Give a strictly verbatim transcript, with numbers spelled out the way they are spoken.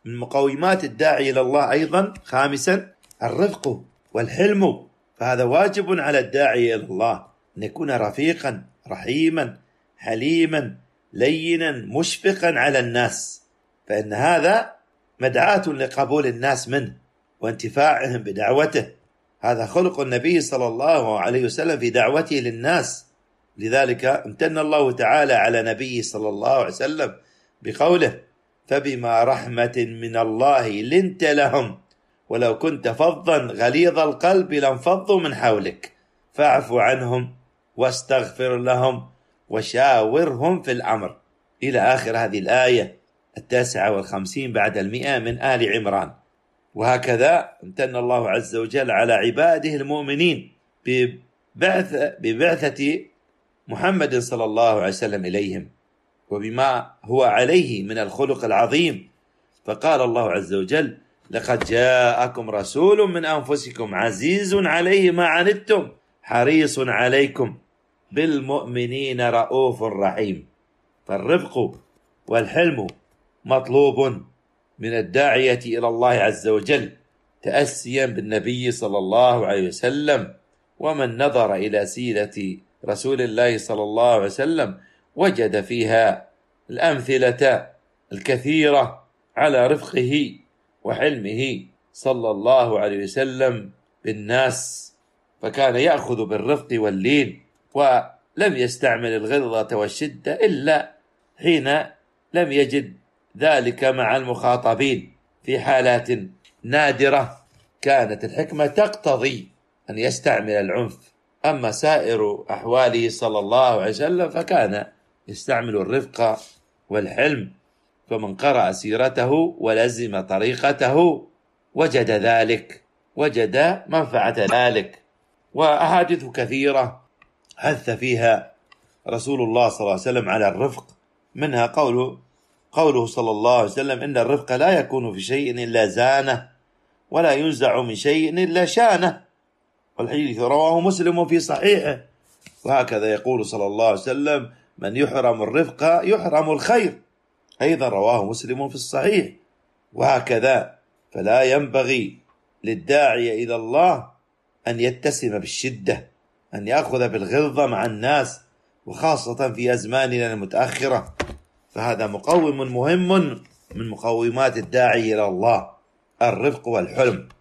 من مقومات الداعي إلى الله أيضا خامسا الرفق والحلم، فهذا واجب على الداعي إلى الله أن يكون رفيقا رحيما حليما لينا مشفقا على الناس، فإن هذا مدعاة لقبول الناس منه وانتفاعهم بدعوته. هذا خلق النبي صلى الله عليه وسلم في دعوته للناس، لذلك امتن الله تعالى على نبيه صلى الله عليه وسلم بقوله: فبما رحمة من الله لنت لهم ولو كنت فظا غليظ القلب لانفضوا من حولك فاعف عنهم واستغفر لهم وشاورهم في الأمر، إلى آخر هذه الآية التاسعة والخمسين بعد المئة من آل عمران. وهكذا امتن الله عز وجل على عباده المؤمنين ببعث ببعثة محمد صلى الله عليه وسلم إليهم وبما هو عليه من الخلق العظيم، فقال الله عز وجل: لقد جاءكم رسول من أنفسكم عزيز عليه ما عنتم حريص عليكم بالمؤمنين رؤوف رحيم. فالرفق والحلم مطلوب من الداعية إلى الله عز وجل تأسيا بالنبي صلى الله عليه وسلم، ومن نظر إلى سيرة رسول الله صلى الله عليه وسلم وجد فيها الأمثلة الكثيرة على رفقه وحلمه صلى الله عليه وسلم بالناس، فكان يأخذ بالرفق واللين ولم يستعمل الغلظة والشدة إلا حين لم يجد ذلك مع المخاطبين. في حالات نادرة كانت الحكمة تقتضي أن يستعمل العنف، أما سائر أحواله صلى الله عليه وسلم فكان يستعمل الرفق والحلم، فمن قرأ سيرته ولزم طريقته وجد ذلك، وجد منفعة ذلك. وأحاديث كثيرة حث فيها رسول الله صلى الله عليه وسلم على الرفق، منها قوله قوله صلى الله عليه وسلم: إن الرفق لا يكون في شيء إلا زانه ولا ينزع من شيء إلا شانه، والحديث رواه مسلم في صحيحه. وهكذا يقول صلى الله عليه وسلم: من يحرم الرفق يحرم الخير، أيضا رواه مسلم في الصحيح. وهكذا فلا ينبغي للداعي إلى الله أن يتسم بالشدة، أن يأخذ بالغلظة مع الناس، وخاصة في أزماننا المتأخرة، فهذا مقوم مهم من مقومات الداعي إلى الله، الرفق والحلم.